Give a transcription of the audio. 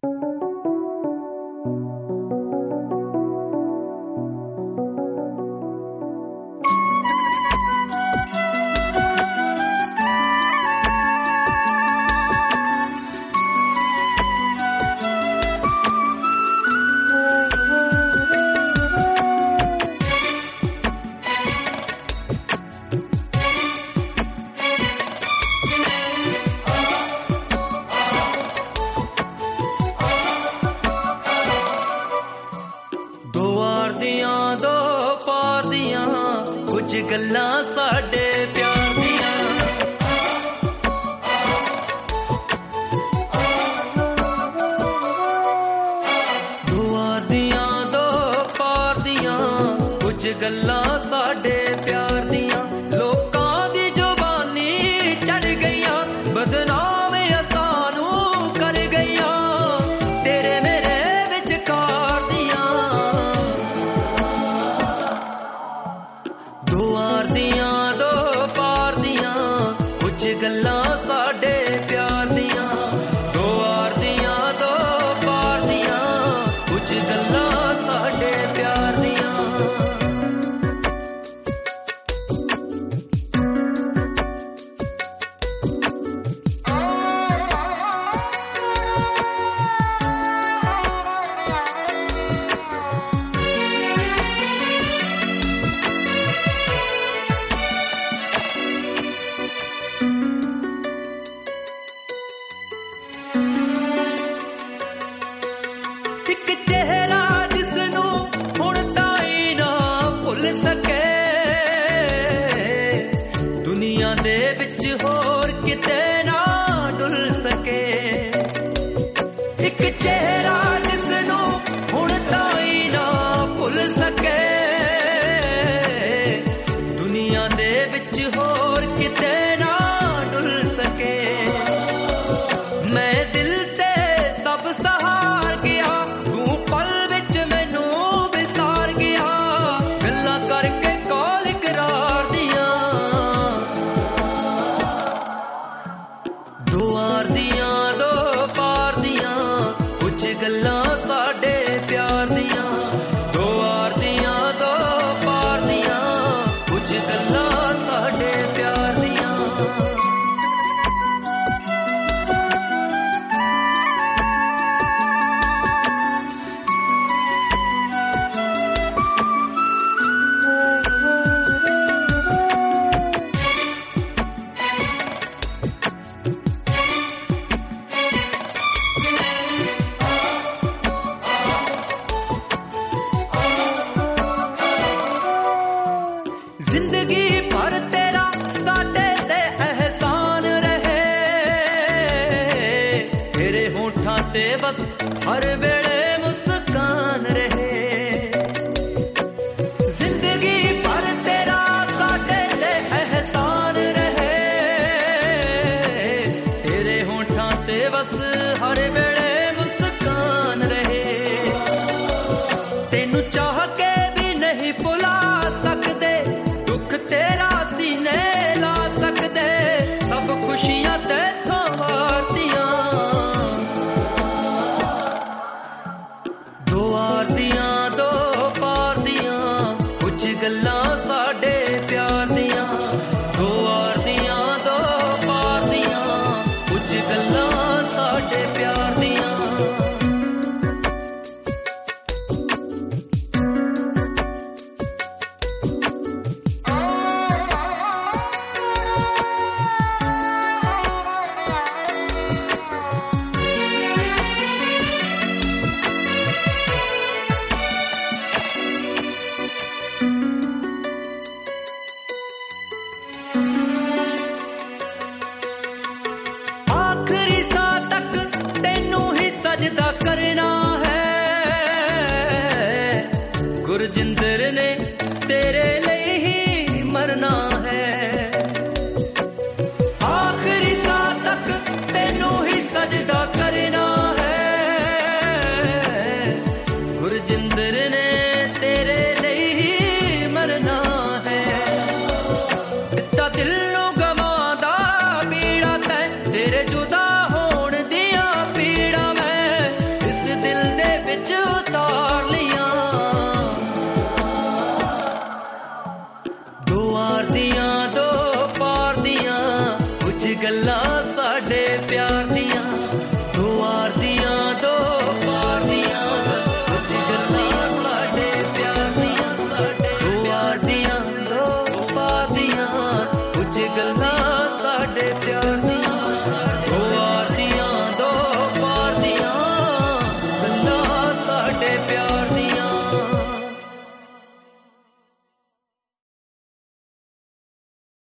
कुछ गल्लां साडे प्यार दियां दो आर दियां दो पार दियां कुछ गल्लां साडे प्यार दियां लोकां दी जुबानी चढ़ गईयां बदनाम असानू कर गईयां तेरे मेरे विचकार दियां दो आर दियां दो पार दियां कुछ गल्लां साडे प्यार दियां दो आर दियां दो पार दियां कुछ गल्लां साडे प्यार दियां एक चेहरा जिसनू हुण ताई ना भुल सके दुनिया दे विच होर किते ना डुल सके एक चेहरा जिसनू हुण ताई ना भुल सके दुनिया दे विच होर किते ना डुल सके मैं दिल ते सब सहार गया तू पल विच मैनू विसार गया गल्लां करके कॉल करार दियां दो आर दियां दो पार दियां कुछ गल्लां साडे प्यार दियां दो आर दियां दो पार दियां कुछ गल्लां साडे प्यार दियां जिंदगी भर तेरा साडे ते एहसान रहे तेरे होठां ते बस हर वेले मुस्कान रहे जिंदगी भर तेरा साडे ते एहसान रहे तेरे होठां ते बस हर वेले मुस्कान रहे तेनू चाह के भी नहीं भुला सकदे तेरा सीने ला सकदे सब खुशियां तेथों वारदियां दो आर दियां दो पार दियां कुछ गल्लां साडे प्यार दियां दो आर दियां दो पार दियां कुछ गल्लां साडे प्यार दियां आखिरी सा तक तेनू ही सजदा करना है गुरजिंदर ने